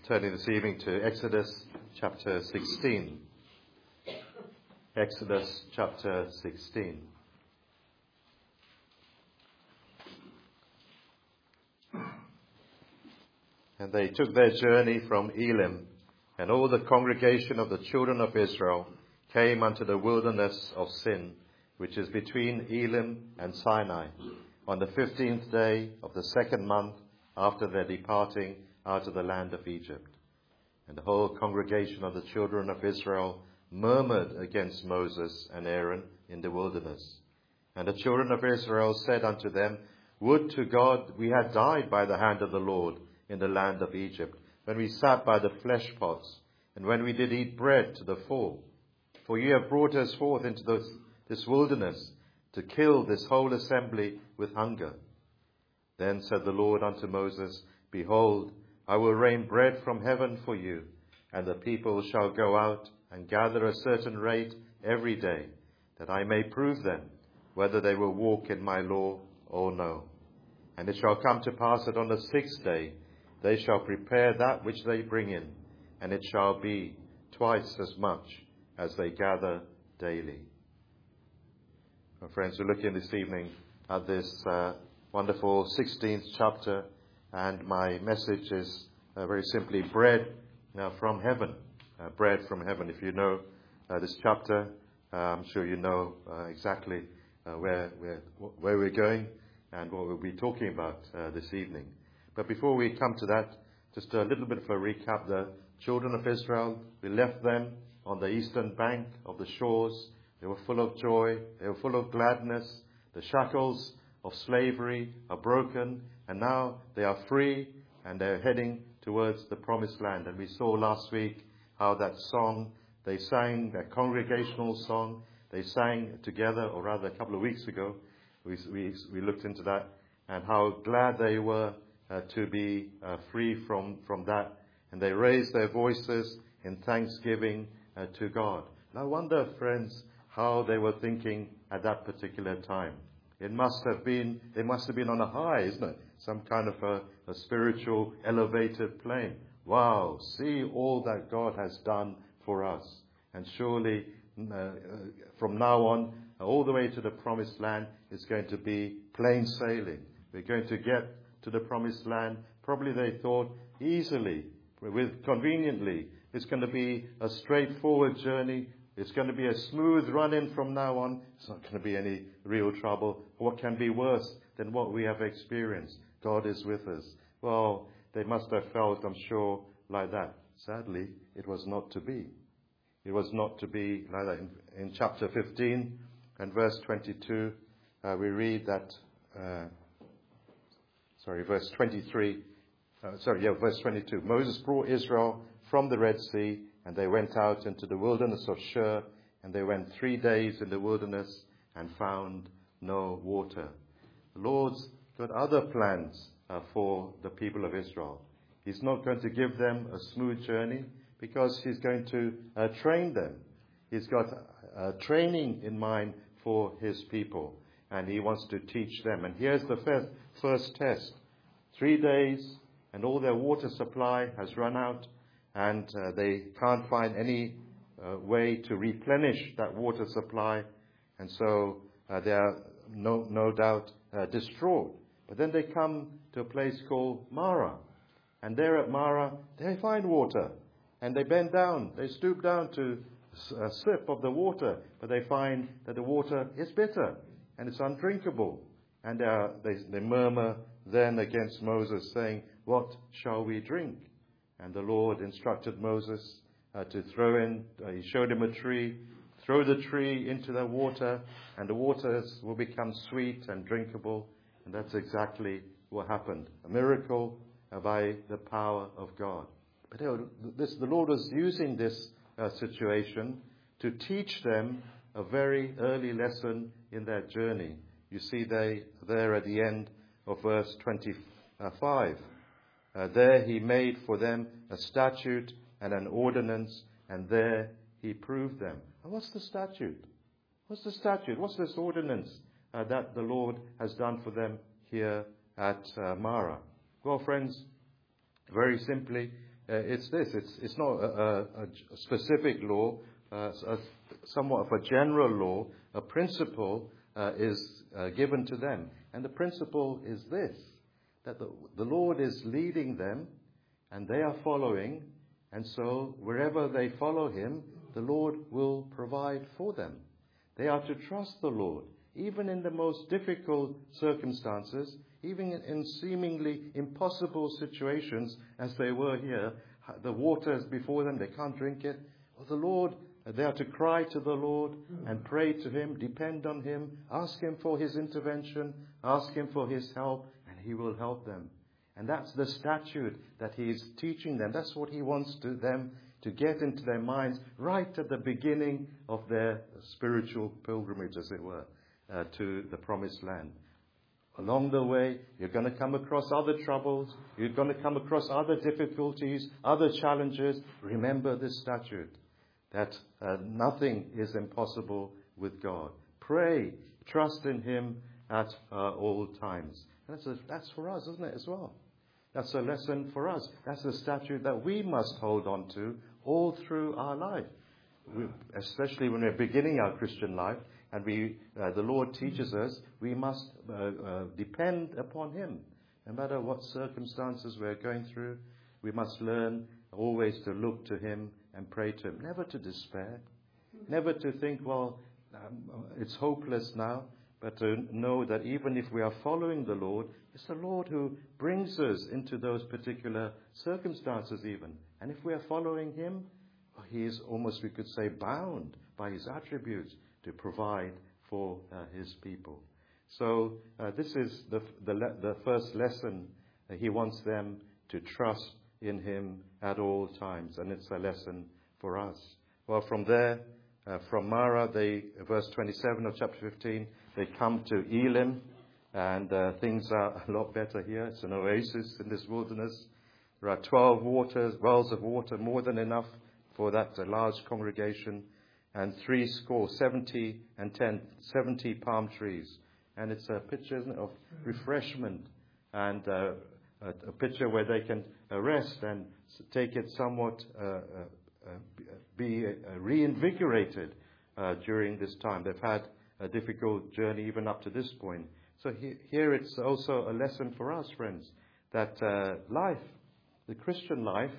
turning this evening to Exodus chapter 16. Exodus chapter 16. And they took their journey from Elim, and all the congregation of the children of Israel came unto the wilderness of Sin, which is between Elim and Sinai, on the 15th day of the second month after their departing out of the land of Egypt. And the whole congregation of the children of Israel murmured against Moses and Aaron in the wilderness. And the children of Israel said unto them, Would to God we had died by the hand of the Lord in the land of Egypt, when we sat by the flesh pots, and when we did eat bread to the full. For ye have brought us forth into this wilderness to kill this whole assembly with hunger. Then said the Lord unto Moses, Behold, I will rain bread from heaven for you, and the people shall go out and gather a certain rate every day, that I may prove them whether they will walk in my law or no. And it shall come to pass that on the 6th day they shall prepare that which they bring in, and it shall be twice as much as they gather daily. My friends, we're looking this evening at this wonderful 16th chapter, and my message is very simply bread from heaven. Bread from heaven. If you know this chapter, I'm sure you know exactly where we're going and what we'll be talking about this evening. But before we come to that, just a little bit of a recap. The children of Israel, we left them on the eastern bank of the shores. They were full of joy. They were full of gladness. The shackles of slavery are broken, and now they are free, and they're heading towards the promised land. And we saw last week how that song, they sang, that congregational song, they sang together, or rather a couple of weeks ago, we looked into that, and how glad they were to be free from that. And they raised their voices in thanksgiving to God. And I wonder, friends, how they were thinking at that particular time. They must have been on a high, isn't it? Some kind of a spiritual elevated plane. Wow, see all that God has done for us. And surely from now on, all the way to the promised land is going to be plain sailing. We're going to get to the promised land, probably they thought, easily, conveniently. It's going to be a straightforward journey. It's going to be a smooth run-in from now on. It's not going to be any real trouble. What can be worse than what we have experienced? God is with us. Well, they must have felt, I'm sure, like that. Sadly, it was not to be. It was not to be like that. In chapter 15 and verse 22, we read that, verse 23, verse 22. Moses brought Israel from the Red Sea, and they went out into the wilderness of Shur, and they went 3 days in the wilderness and found no water. The Lord's got other plans for the people of Israel. He's not going to give them a smooth journey because he's going to train them. He's got training in mind for his people, and he wants to teach them. And here's the first test. 3 days, and all their water supply has run out, and they can't find any way to replenish that water supply, and so they are no doubt distraught. But then they come to a place called Marah, and there at Marah they find water, and they bend down, they stoop down to a sip of the water, but they find that the water is bitter and it's undrinkable, and they murmur then against Moses, saying, What shall we drink? And the Lord instructed Moses to throw in, he showed him a tree, throw the tree into the water, and the waters will become sweet and drinkable. And that's exactly what happened. A miracle by the power of God. But the Lord was using this situation to teach them a very early lesson in their journey. You see there at the end of verse 25. There he made for them a statute and an ordinance, and there he proved them. And what's the statute? What's the statute? What's this ordinance that the Lord has done for them here at Marah? Well, friends, very simply, it's this. It's not a specific law, somewhat of a general law. A principle is given to them. And the principle is this, that the Lord is leading them and they are following. And so wherever they follow him, the Lord will provide for them. They are to trust the Lord, even in the most difficult circumstances, even in seemingly impossible situations as they were here. The water is before them, they can't drink it. Well, the Lord, they are to cry to the Lord and pray to him, depend on him, ask him for his intervention, ask him for his help, and he will help them. And that's the statute that he is teaching them. That's what he wants them to get into their minds right at the beginning of their spiritual pilgrimage, as it were, to the promised land. Along the way, you're going to come across other troubles. You're going to come across other difficulties, other challenges. Remember this statute, that nothing is impossible with God. Pray, trust in him at all times. And that's for us, isn't it, as well? That's a lesson for us. That's a statute that we must hold on to all through our life, especially when we're beginning our Christian life. And the Lord teaches us we must depend upon him. No matter what circumstances we're going through, we must learn always to look to him and pray to him. Never to despair. Never to think, it's hopeless now. But to know that even if we are following the Lord, it's the Lord who brings us into those particular circumstances even. And if we are following him, he is almost, we could say, bound by his attributes to provide for his people. So this is the first lesson. He wants them to trust in him at all times, and it's a lesson for us. Well, from there, from Marah, verse 27 of chapter 15, they come to Elim, and things are a lot better here. It's an oasis in this wilderness. There are 12 wells of water, more than enough for that large congregation, and 70 palm trees. And it's a picture, isn't it, of refreshment, and a picture where they can rest and take it somewhat, be reinvigorated during this time. They've had a difficult journey even up to this point. So here it's also a lesson for us, friends, that life, the Christian life,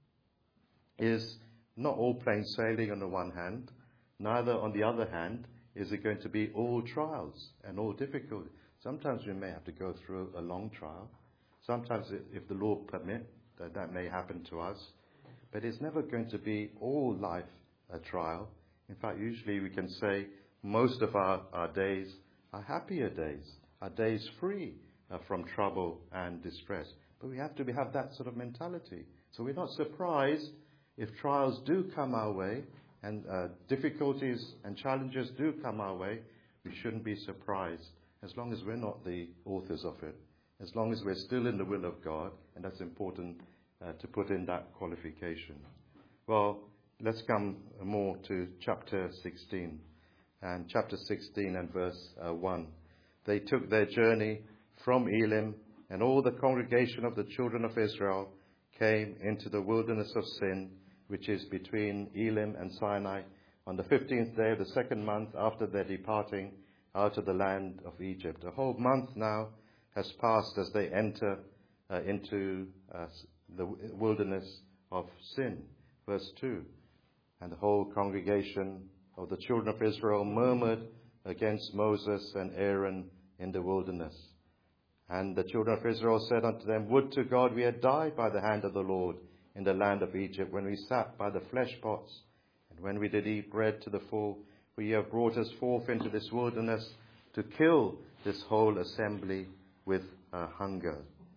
is not all plain sailing on the one hand. Neither, on the other hand, is it going to be all trials and all difficulty. Sometimes we may have to go through a long trial. Sometimes, if the Lord permit, that may happen to us. But it's never going to be all life a trial. In fact, usually we can say most of our days are happier days, are days free from trouble and distress. But we have to have that sort of mentality. So we're not surprised if trials do come our way and difficulties and challenges do come our way. We shouldn't be surprised as long as we're not the authors of it, as long as we're still in the will of God, and that's important to put in that qualification. Well, let's come more to chapter 16. And chapter 16 and verse 1. They took their journey from Elim, and all the congregation of the children of Israel came into the wilderness of Sin, which is between Elim and Sinai, on the 15th day of the second month after their departing out of the land of Egypt. A whole month now has passed as they enter into the wilderness of Sin. Verse 2. And the whole congregation of the children of Israel murmured against Moses and Aaron in the wilderness. And the children of Israel said unto them, Would to God we had died by the hand of the Lord in the land of Egypt, when we sat by the flesh pots, and when we did eat bread to the full. For ye have brought us forth into this wilderness to kill this whole assembly with hunger.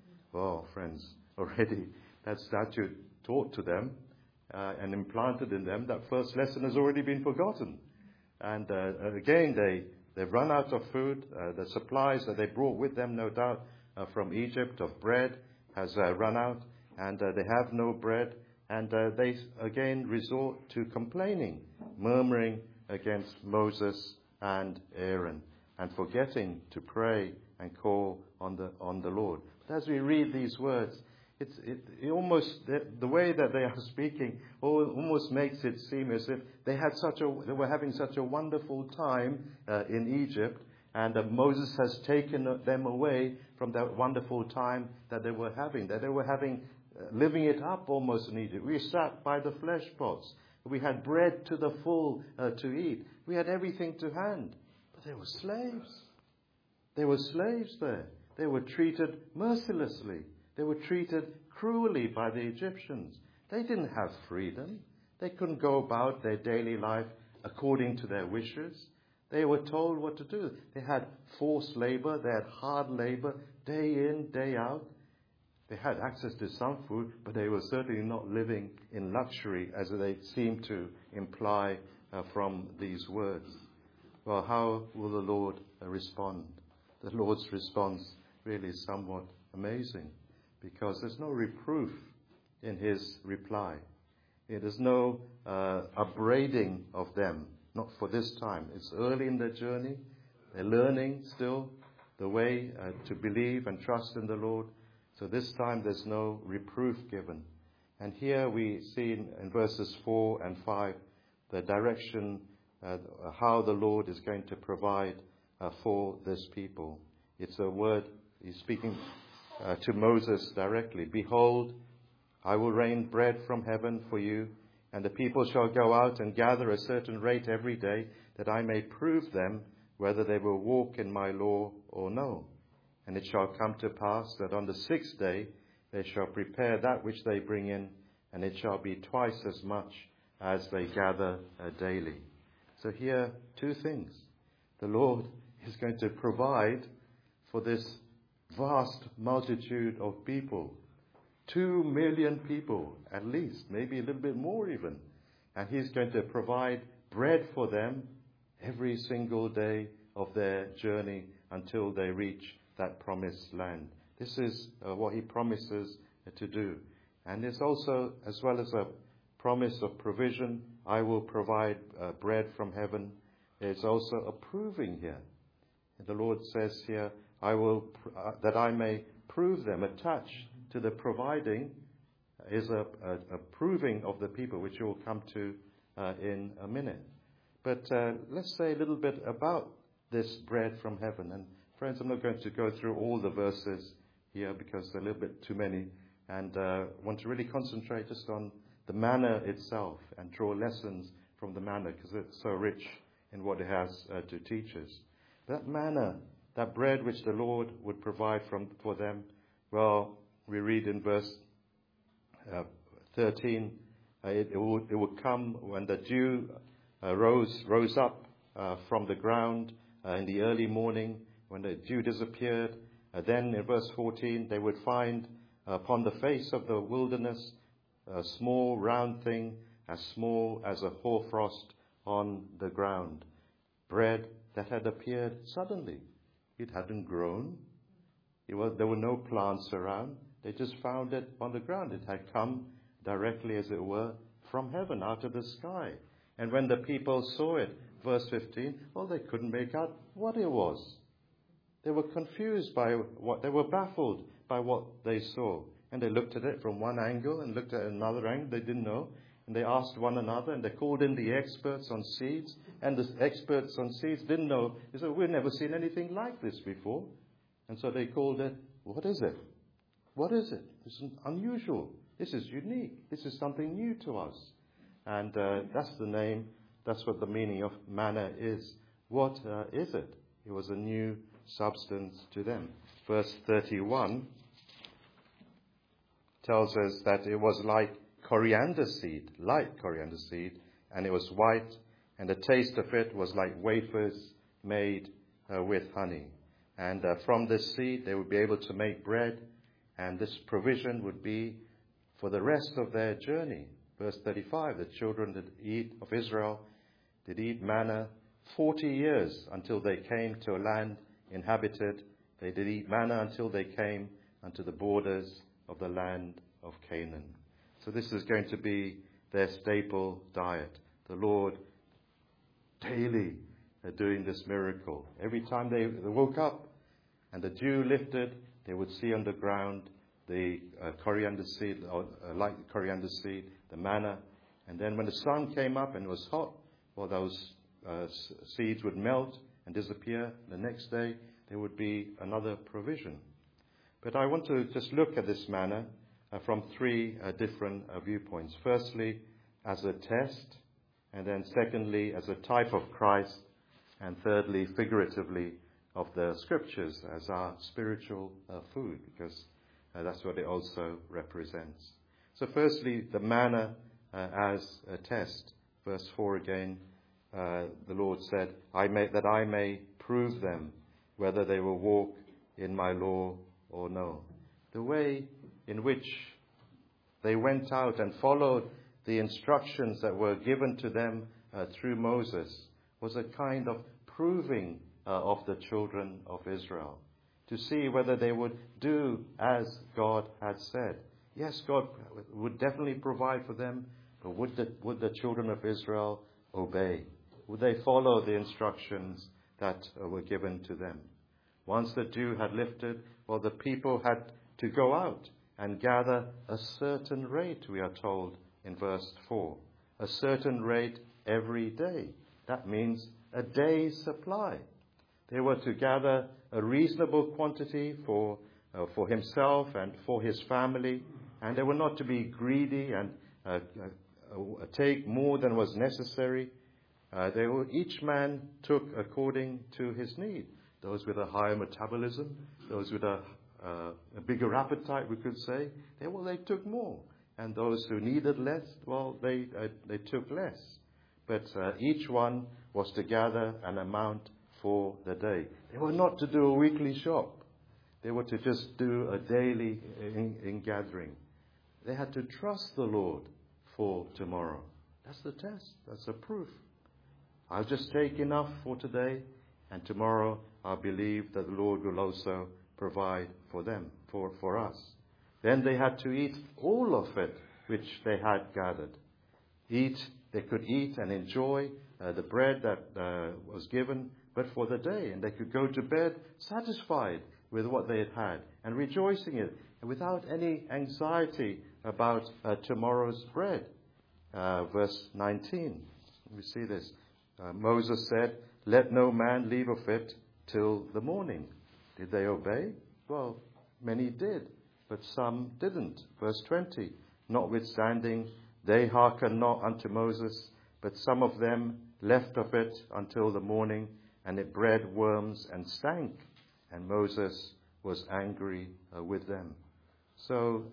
Oh, friends, already that statute taught to them and implanted in them, that first lesson has already been forgotten. And again, they've run out of food. The supplies that they brought with them, no doubt, from Egypt of bread has run out, and they have no bread. And they again resort to complaining, murmuring against Moses and Aaron, and forgetting to pray and call on the Lord. But as we read these words, It almost, the way that they are speaking almost makes it seem as if they were having such a wonderful time in Egypt, and Moses has taken them away from that wonderful time that they were having, living it up almost in Egypt. We sat by the flesh pots. We had bread to the full to eat. We had everything to hand. But they were slaves. They were slaves there. They were treated mercilessly. They were treated cruelly by the Egyptians. They didn't have freedom. They couldn't go about their daily life according to their wishes. They were told what to do. They had forced labor. They had hard labor day in, day out. They had access to some food, but they were certainly not living in luxury, as they seem to imply from these words. Well, how will the Lord respond? The Lord's response really is somewhat amazing, because there's no reproof in his reply. There's no upbraiding of them, not for this time. It's early in their journey. They're learning still the way to believe and trust in the Lord. So this time there's no reproof given. And here we see in verses 4 and 5 the direction, how the Lord is going to provide for this people. It's a word, he's speaking to Moses directly. Behold, I will rain bread from heaven for you, and the people shall go out and gather a certain rate every day, that I may prove them whether they will walk in my law or no. And it shall come to pass that on the 6th day they shall prepare that which they bring in, and it shall be twice as much as they gather daily. So here, two things. The Lord is going to provide for this vast multitude of people. 2 million people, at least, maybe a little bit more even. And he's going to provide bread for them every single day of their journey until they reach that promised land. This is what he promises to do. And it's also, as well as a promise of provision, I will provide bread from heaven. There's also a proving here. And the Lord says here, I will, that I may prove them. Attached to the providing is a proving of the people, which we'll come to in a minute. But let's say a little bit about this bread from heaven. And friends, I'm not going to go through all the verses here because they're a little bit too many, and want to really concentrate just on the manna itself and draw lessons from the manna, because it's so rich in what it has to teach us. That manna, that bread which the Lord would provide for them, well, we read in verse 13, it would come when the dew rose up from the ground in the early morning, when the dew disappeared. Then in verse 14, they would find upon the face of the wilderness a small round thing as small as a hoarfrost on the ground. Bread that had appeared suddenly. It hadn't grown. There were no plants around. They just found it on the ground. It had come directly, as it were, from heaven, out of the sky. And when the people saw it, verse 15, well, they couldn't make out what it was. They were confused by they were baffled by what they saw. And they looked at it from one angle and looked at another angle. They didn't know. And they asked one another, and they called in the experts on seeds. And the experts on seeds didn't know. They said, we've never seen anything like this before. And so they called it, what is it? What is it? This is unusual. This is unique. This is something new to us. And that's the name. That's what the meaning of manna is. What is it? It was a new substance to them. Verse 31 tells us that it was like coriander seed, and it was white, and the taste of it was like wafers made with honey. And from this seed they would be able to make bread, and this provision would be for the rest of their journey. Verse 35, the children of Israel did eat manna 40 years until they came to a land inhabited. They did eat manna until they came unto the borders of the land of Canaan. So this is going to be their staple diet. The Lord daily doing this miracle. Every time they woke up and the dew lifted, they would see on the ground the coriander seed, or like the coriander seed, the manna. And then when the sun came up and it was hot, well, those seeds would melt and disappear. The next day, there would be another provision. But I want to just look at this manna from three different viewpoints. Firstly, as a test, and then secondly, as a type of Christ, and thirdly, figuratively, of the Scriptures as our spiritual food, because that's what it also represents. So firstly, the manna as a test. Verse 4 again, the Lord said, that I may prove them whether they will walk in my law or no. The way in which they went out and followed the instructions that were given to them through Moses was a kind of proving of the children of Israel, to see whether they would do as God had said. Yes, God would definitely provide for them, but would the children of Israel obey? Would they follow the instructions that were given to them? Once the dew had lifted, well, the people had to go out and gather a certain rate, we are told in verse 4. A certain rate every day. That means a day's supply. They were to gather a reasonable quantity for himself and for his family, and they were not to be greedy and take more than was necessary. Each man took according to his need. Those with a higher metabolism, those with a bigger appetite, we could say, they took more. And those who needed less, well, they took less. But each one was to gather an amount for the day. They were not to do a weekly shop. They were to just do a daily in gathering. They had to trust the Lord for tomorrow. That's the test. That's the proof. I'll just take enough for today, and tomorrow I believe that the Lord will also provide for them, for us. Then they had to eat all of it which they had gathered. They could eat and enjoy the bread that was given, but for the day. And they could go to bed satisfied with what they had and rejoicing in it, and without any anxiety about tomorrow's bread. Verse 19, we see this. Moses said, "Let no man leave of it till the morning." Did they obey? Well, many did, but some didn't. Verse 20, notwithstanding, they hearkened not unto Moses, but some of them left of it until the morning, and it bred worms and stank, and Moses was angry with them. So,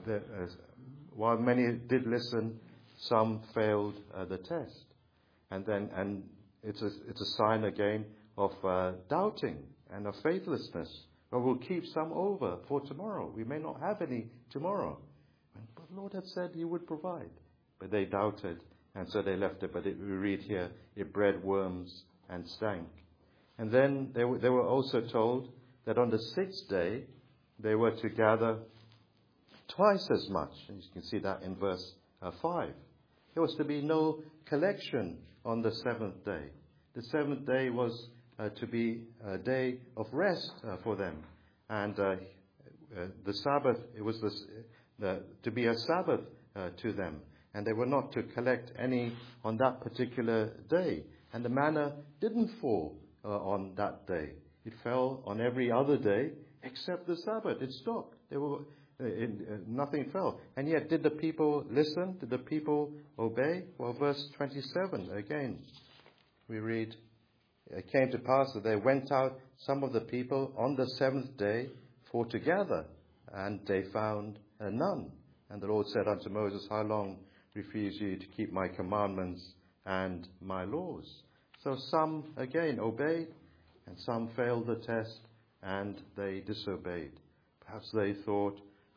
while many did listen, some failed the test. And it's a sign again of doubting and of faithlessness. Well, we'll keep some over for tomorrow. We may not have any tomorrow. But the Lord had said He would provide. But they doubted, and so they left it. But we read here, it bred worms and stank. And then they were also told that on the sixth day, they were to gather twice as much. And you can see that in verse 5. There was to be no collection on the seventh day. The seventh day was to be a day of rest for them. And the Sabbath, it was to be a Sabbath to them. And they were not to collect any on that particular day. And the manna didn't fall on that day. It fell on every other day except the Sabbath. It stopped. Nothing fell. And yet, did the people listen? Did the people obey? Well, verse 27, again, we read, "It came to pass that there went out some of the people on the seventh day for to gather, and they found none. And the Lord said unto Moses, How long refuse ye to keep my commandments and my laws?" So some, again, obeyed, and some failed the test, and they disobeyed. Perhaps they thought,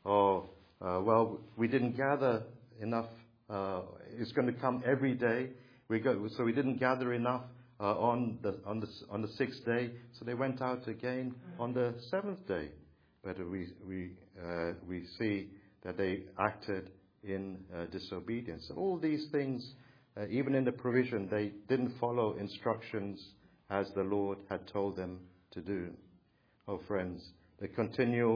we didn't gather enough. It's going to come every day. So we didn't gather enough on the sixth day. So they went out again on the seventh day. But we see that they acted in disobedience. All these things, even in the provision, they didn't follow instructions as the Lord had told them to do. Oh, friends, the continual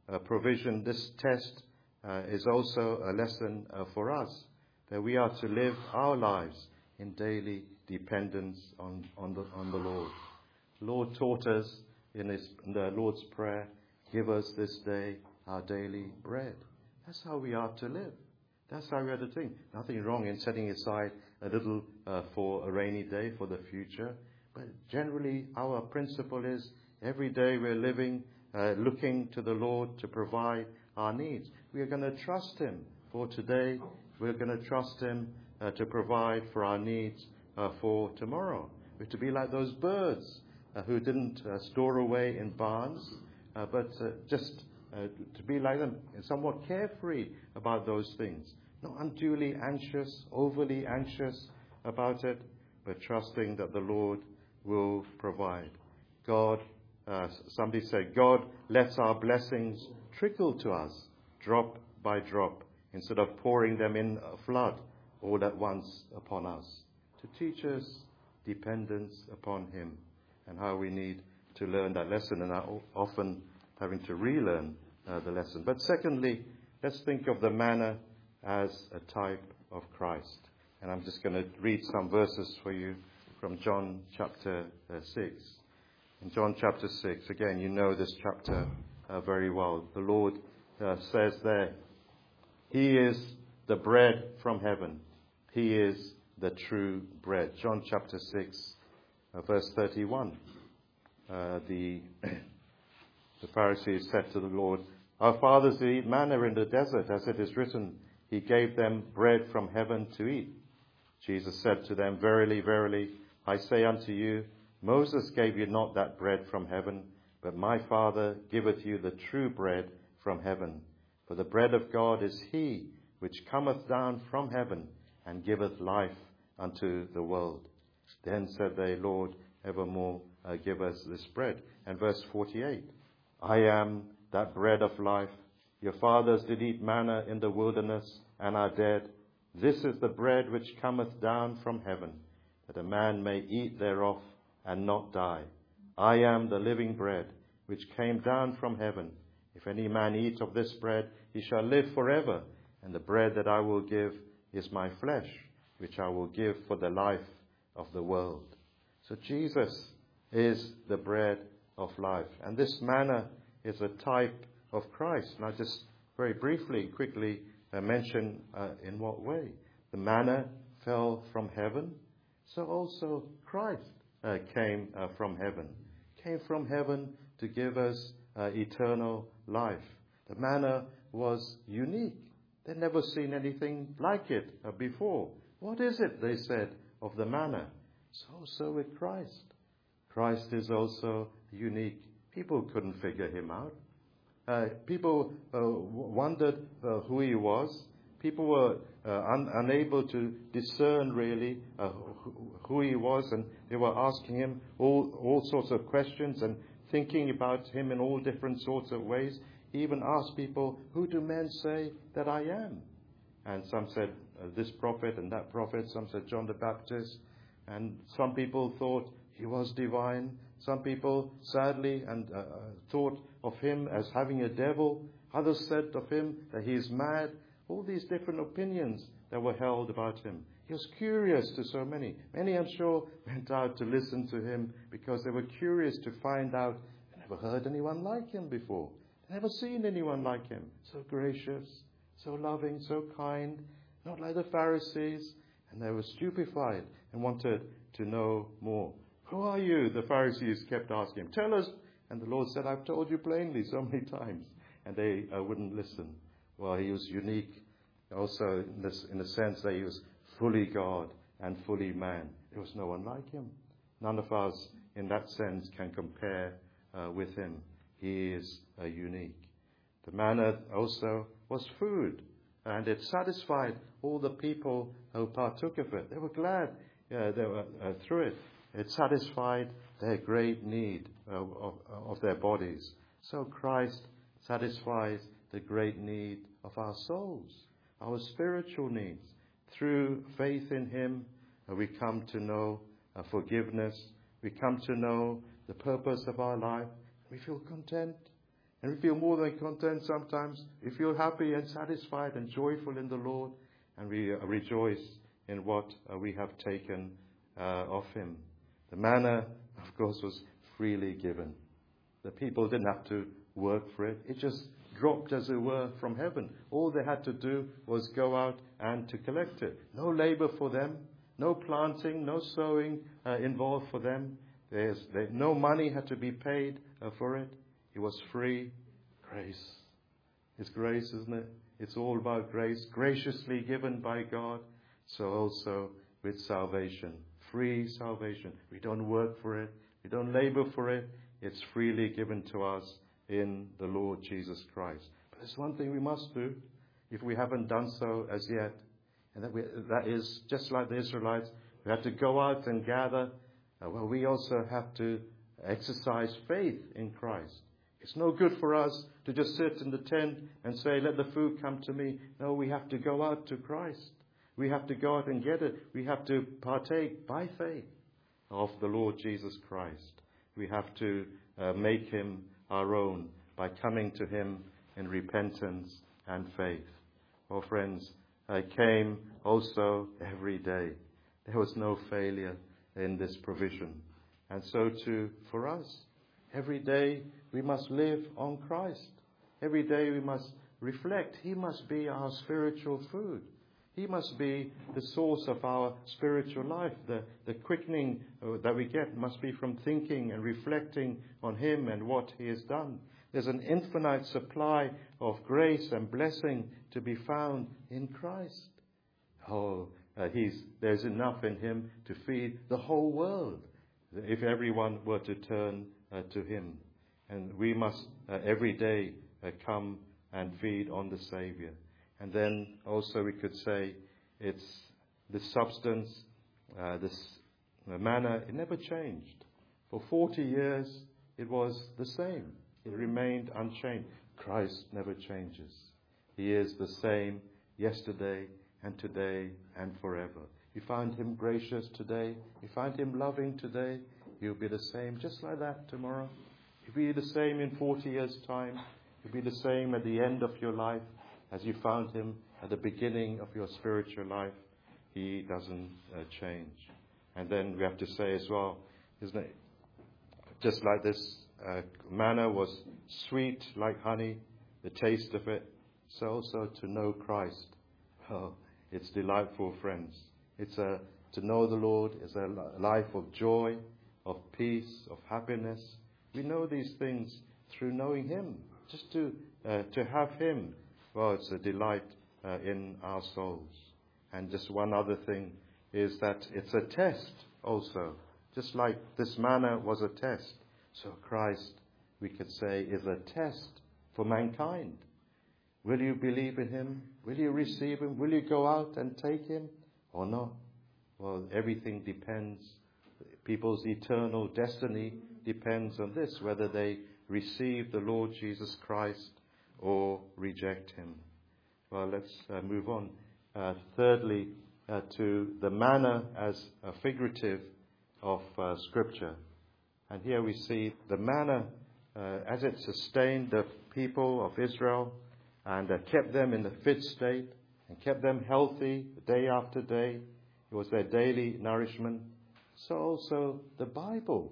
provision, this test is also a lesson for us, that we are to live our lives in daily dependence on the Lord. The Lord taught us in the Lord's Prayer, give us this day our daily bread. That's how we are to live. That's how we are to think. Nothing wrong in setting aside a little for a rainy day, for the future. But generally, our principle is every day we're living, looking to the Lord to provide our needs. We are going to trust Him for today. We're going to trust Him to provide for our needs for tomorrow. We're to be like those birds who didn't store away in barns, but just to be like them, somewhat carefree about those things. Not unduly anxious, overly anxious about it, but trusting that the Lord will provide. God, somebody said, God lets our blessings trickle to us, drop by drop, instead of pouring them in a flood all at once upon us, to teach us dependence upon Him and how we need to learn that lesson, and are often having to relearn the lesson. But secondly, let's think of the manna as a type of Christ. And I'm just going to read some verses for you from John chapter 6. In John chapter 6, again, you know this chapter very well. The Lord says there, He is the bread from heaven. He is the true bread. John chapter 6, verse 31. The Pharisees said to the Lord, our fathers did eat manna in the desert, as it is written, He gave them bread from heaven to eat. Jesus said to them, verily, verily, I say unto you, Moses gave you not that bread from heaven, but my Father giveth you the true bread from heaven. For the bread of God is He which cometh down from heaven, and giveth life unto the world. Then said they, Lord, evermore give us this bread. And verse 48, I am that bread of life. Your fathers did eat manna in the wilderness, and are dead. This is the bread which cometh down from heaven, that a man may eat thereof and not die. I am the living bread which came down from heaven. If any man eat of this bread, he shall live forever. And the bread that I will give is my flesh, which I will give for the life of the world. So Jesus is the bread of life. And this manna is a type of Christ. And I just very briefly, quickly mention in what way. The manna fell from heaven, so also Christ came from heaven. Came from heaven to give us eternal life. The manna was unique. They'd never seen anything like it before. What is it, they said, of the manna? So with Christ. Christ is also unique. People couldn't figure Him out. People wondered who He was. People were unable to discern really who He was, and they were asking Him all sorts of questions and thinking about Him in all different sorts of ways. He even asked people, who do men say that I am? And some said this prophet and that prophet. Some said John the Baptist. And some people thought He was divine. Some people sadly thought of Him as having a devil. Others said of Him that He is mad. All these different opinions that were held about Him. He was curious to so many. Many, I'm sure, went out to listen to Him because they were curious to find out. They never heard anyone like Him before. They never seen anyone like Him. So gracious, so loving, so kind. Not like the Pharisees. And they were stupefied and wanted to know more. Who are you? The Pharisees kept asking Him. Tell us. And the Lord said, I've told you plainly so many times. And they wouldn't listen. Well, He was unique also in the sense that He was fully God and fully man. There was no one like Him. None of us in that sense can compare with Him. He is unique. The manna also was food, and it satisfied all the people who partook of it. They were glad they were through it. It satisfied their great need of their bodies. So Christ satisfies the great need of our souls, our spiritual needs. Through faith in Him, we come to know forgiveness. We come to know the purpose of our life. We feel content. And we feel more than content sometimes. We feel happy and satisfied and joyful in the Lord. And we rejoice in what we have taken of him. The manna, of course, was freely given. The people didn't have to work for it. It just dropped, as it were, from heaven. All they had to do was go out and to collect it. No labor for them. No planting, no sowing involved for them. No money had to be paid for it. It was free grace. It's grace, isn't it? It's all about grace, graciously given by God. So also with salvation, free salvation. We don't work for it. We don't labor for it. It's freely given to us in the Lord Jesus Christ. But there's one thing we must do if we haven't done so as yet. And that is, just like the Israelites, we have to go out and gather. Well, we also have to exercise faith in Christ. It's no good for us to just sit in the tent and say, let the food come to me. No, we have to go out to Christ. We have to go out and get it. We have to partake by faith of the Lord Jesus Christ. We have to make him our own by coming to him in repentance and faith. Oh, friends, came also every day. There was no failure in this provision. And so too for us. Every day we must live on Christ. Every day we must reflect. He must be our spiritual food. He must be the source of our spiritual life. The quickening that we get must be from thinking and reflecting on him and what he has done. There's an infinite supply of grace and blessing to be found in Christ. There's enough in him to feed the whole world if everyone were to turn to him. And we must every day come and feed on the Savior. And then also we could say it's the substance, this manna, it never changed. For 40 years it was the same. It remained unchanged. Christ never changes. He is the same yesterday and today and forever. You find him gracious today. You find him loving today. He'll be the same just like that tomorrow. He'll be the same in 40 years' time. He'll be the same at the end of your life as you found him at the beginning of your spiritual life. He doesn't change. And then we have to say as well, isn't it? Just like this manna was sweet like honey, the taste of it, so also to know Christ. Oh, it's delightful, friends. To know the Lord is a life of joy, of peace, of happiness. We know these things through knowing him. Just to have him, well, it's a delight in our souls. And just one other thing is that it's a test also. Just like this manna was a test, so Christ, we could say, is a test for mankind. Will you believe in him? Will you receive him? Will you go out and take him or not? Well, everything depends. People's eternal destiny depends on this, whether they receive the Lord Jesus Christ or reject him. Well, let's move on. Thirdly, to the manna as a figurative of Scripture. And here we see the manna as it sustained the people of Israel and kept them in a fit state and kept them healthy day after day. It was their daily nourishment. So also the Bible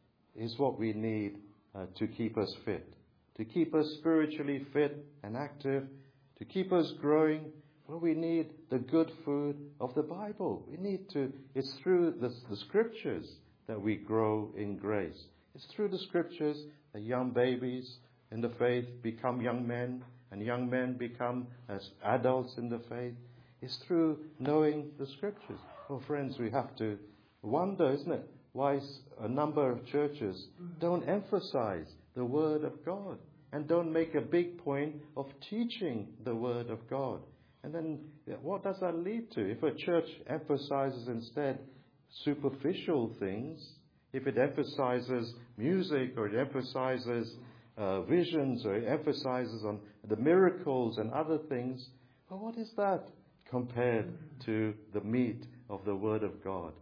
is what we need to keep us fit, to keep us spiritually fit and active, to keep us growing. Well, we need the good food of the Bible. It's through the Scriptures that we grow in grace. It's through the Scriptures that young babies in the faith become young men, and young men become as adults in the faith. It's through knowing the Scriptures. Well, friends, we have to wonder, isn't it, why a number of churches don't emphasize the Word of God and don't make a big point of teaching the Word of God. And then what does that lead to? If a church emphasizes instead superficial things, if it emphasizes music or it emphasizes visions or it emphasizes on the miracles and other things, well, what is that compared to the meat of the Word of God?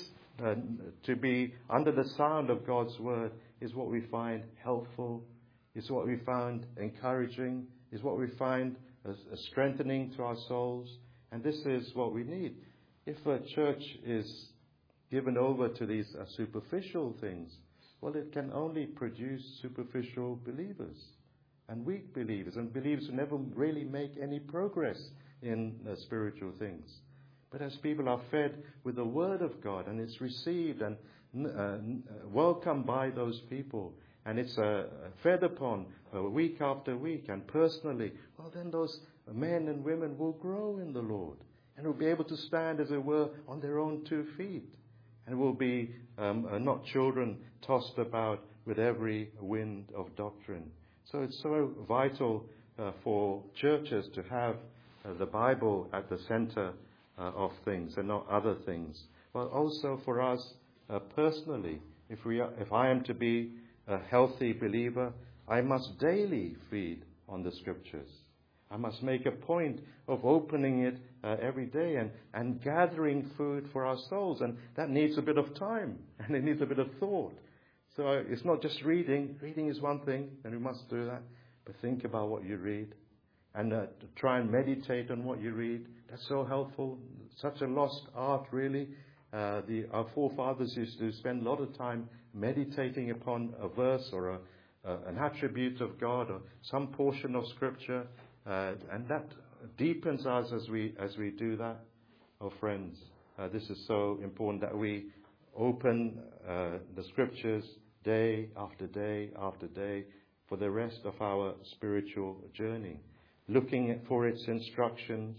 To be under the sound of God's Word is what we find helpful, is what we find encouraging, is what we find as strengthening to our souls. And this is what we need. If a church is given over to these superficial things, well, it can only produce superficial believers and weak believers and believers who never really make any progress in spiritual things. But as people are fed with the Word of God and it's received and welcomed by those people, and it's fed upon week after week and personally, well, then those men and women will grow in the Lord and will be able to stand, as it were, on their own 2 feet, and will be not children tossed about with every wind of doctrine. So it's so vital for churches to have the Bible at the center of things and not other things. But also for us personally, if I am to be a healthy believer, I must daily feed on the Scriptures. I must make a point of opening it every day and gathering food for our souls. And that needs a bit of time and it needs a bit of thought. So it's not just reading. Reading is one thing, and we must do that. But think about what you read and try and meditate on what you read. That's so helpful. Such a lost art, really. Our forefathers used to spend a lot of time meditating upon a verse or an attribute of God or some portion of Scripture. And that deepens us as we do that. Oh, friends, this is so important that we open the Scriptures day after day after day for the rest of our spiritual journey, looking for its instructions,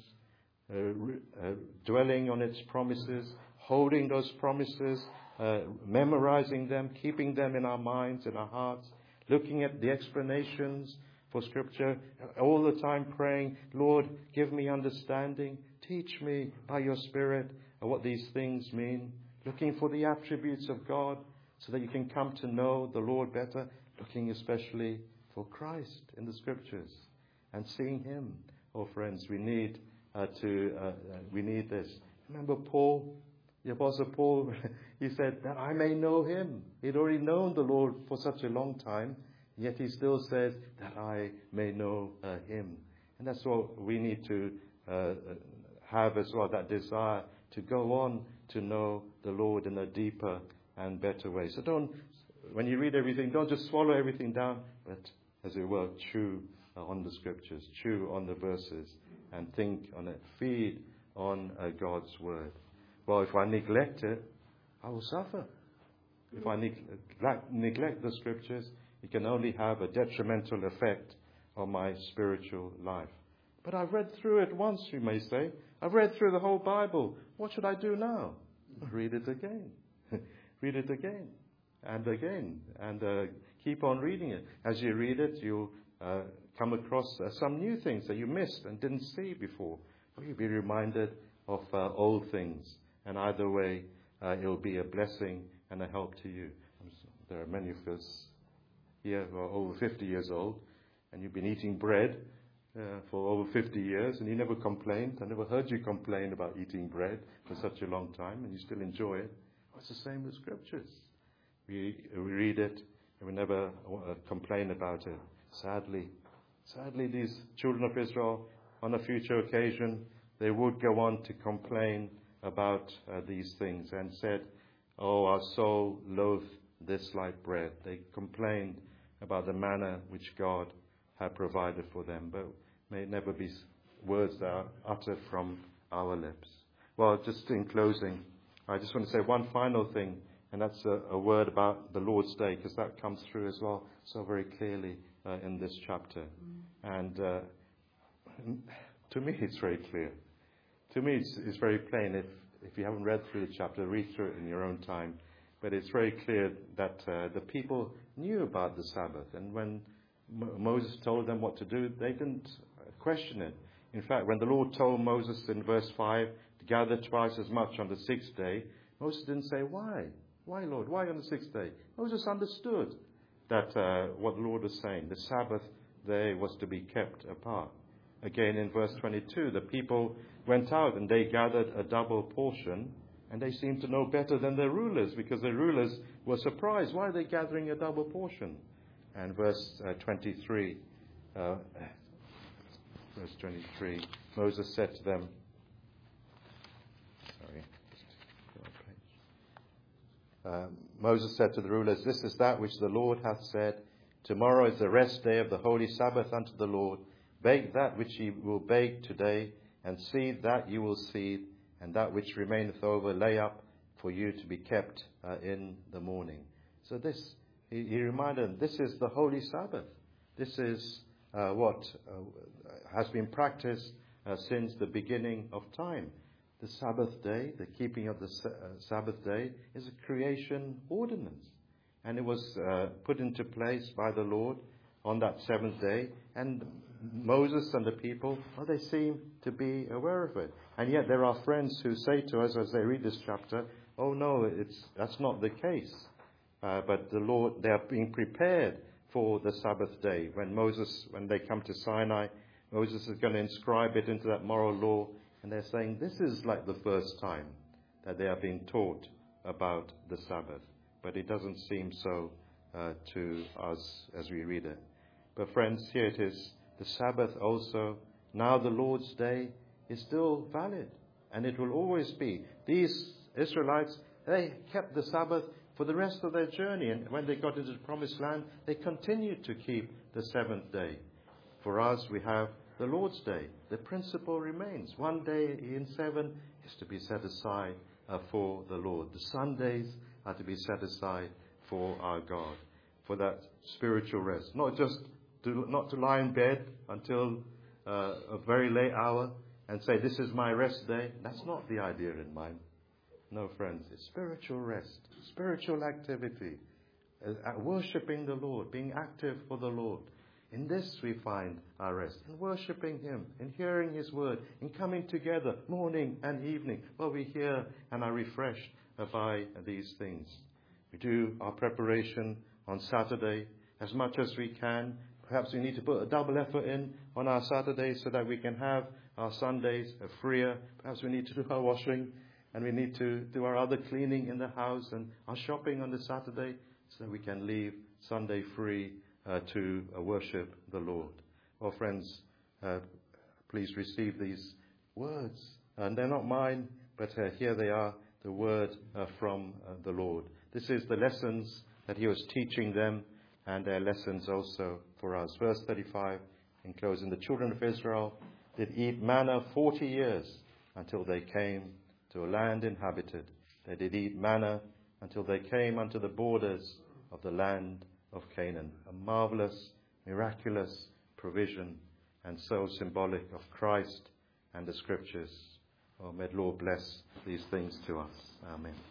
dwelling on its promises, holding those promises, memorizing them, keeping them in our minds, in our hearts, looking at the explanations for Scripture, all the time praying, Lord, give me understanding, teach me by your Spirit what these things mean, looking for the attributes of God so that you can come to know the Lord better, looking especially for Christ in the Scriptures and seeing Him. Oh, friends, we need this. Remember Paul, the Apostle Paul, he said that I may know Him. He'd already known the Lord for such a long time, yet he still says that I may know Him. And that's what we need to have as well, that desire to go on to know the Lord in a deeper and better way. So when you read everything, don't just swallow everything down, but as it were, chew on the Scriptures, chew on the verses, and think on it, feed on God's Word. Well, if I neglect it, I will suffer. If I neglect the Scriptures, it can only have a detrimental effect on my spiritual life. But I've read through it once, you may say. I've read through the whole Bible. What should I do now? Read it again. Read it again and again. And keep on reading it. As you read it, you'll come across some new things that you missed and didn't see before. Or you'll be reminded of old things. And either way, it'll be a blessing and a help to you. There are many of us here who are over 50 years old, and you've been eating bread for over 50 years, and you never complained. I never heard you complain about eating bread for such a long time, and you still enjoy it. Well, it's the same with Scriptures. We read it, and we never complain about it. Sadly, these children of Israel, on a future occasion, they would go on to complain about these things and said, "Oh, our soul loathed this like bread." They complained about the manna which God had provided for them, but may it never be words that are uttered from our lips. Well, just in closing, I just want to say one final thing, and that's a word about the Lord's Day, because that comes through as well so very clearly in this chapter. And to me, it's very clear. To me, it's very plain. If you haven't read through the chapter, read through it in your own time. But it's very clear that the people knew about the Sabbath. And when Moses told them what to do, they didn't question it. In fact, when the Lord told Moses in verse 5 to gather twice as much on the sixth day, Moses didn't say, "Why? Why, Lord? Why on the sixth day?" Moses understood that what the Lord was saying. The Sabbath day was to be kept apart. Again, in verse 22, the people went out and they gathered a double portion, and they seemed to know better than their rulers, because their rulers were surprised. Why are they gathering a double portion? and verse 23. Verse 23. Moses said to them, Moses said to the rulers, "This is that which the Lord hath said. Tomorrow is the rest day of the holy Sabbath unto the Lord. Bake that which ye will bake today, and seed that you will seed, and that which remaineth over lay up for you to be kept in the morning." So this, he reminded them, this is the holy Sabbath. This is what has been practiced since the beginning of time. The Sabbath day, the keeping of the Sabbath day, is a creation ordinance. And it was put into place by the Lord on that seventh day. And Moses and the people, well, they seem to be aware of it. And yet there are friends who say to us as they read this chapter, oh no, that's not the case. But the Lord, they are being prepared for the Sabbath day. When they come to Sinai, Moses is going to inscribe it into that moral law. And they're saying this is like the first time that they are being taught about the Sabbath. But it doesn't seem so to us as we read it. But friends, here it is. The Sabbath also, now the Lord's day, is still valid. And it will always be. These Israelites, they kept the Sabbath for the rest of their journey. And when they got into the Promised Land, they continued to keep the seventh day. For us, we have the Lord's Day. The principle remains. One day in 7 is to be set aside for the Lord. The Sundays are to be set aside for our God, for that spiritual rest. Not to lie in bed until a very late hour and say, this is my rest day. That's not the idea in mind. No, friends, it's spiritual rest, spiritual activity, worshipping the Lord, being active for the Lord. In this we find our rest, in worshipping Him, in hearing His word, in coming together morning and evening. Well, we hear and are refreshed by these things. We do our preparation on Saturday as much as we can. Perhaps we need to put a double effort in on our Saturdays so that we can have our Sundays freer. Perhaps we need to do our washing and we need to do our other cleaning in the house and our shopping on the Saturday so that we can leave Sunday free to worship the Lord. Well, friends, please receive these words. And they're not mine, but here they are, the word from the Lord. This is the lessons that He was teaching them, and their lessons also for us. Verse 35, in closing, the children of Israel did eat manna 40 years until they came to a land inhabited. They did eat manna until they came unto the borders of the land of Canaan. A marvelous, miraculous provision, and so symbolic of Christ and the Scriptures. Oh, may the Lord bless these things to us. Amen.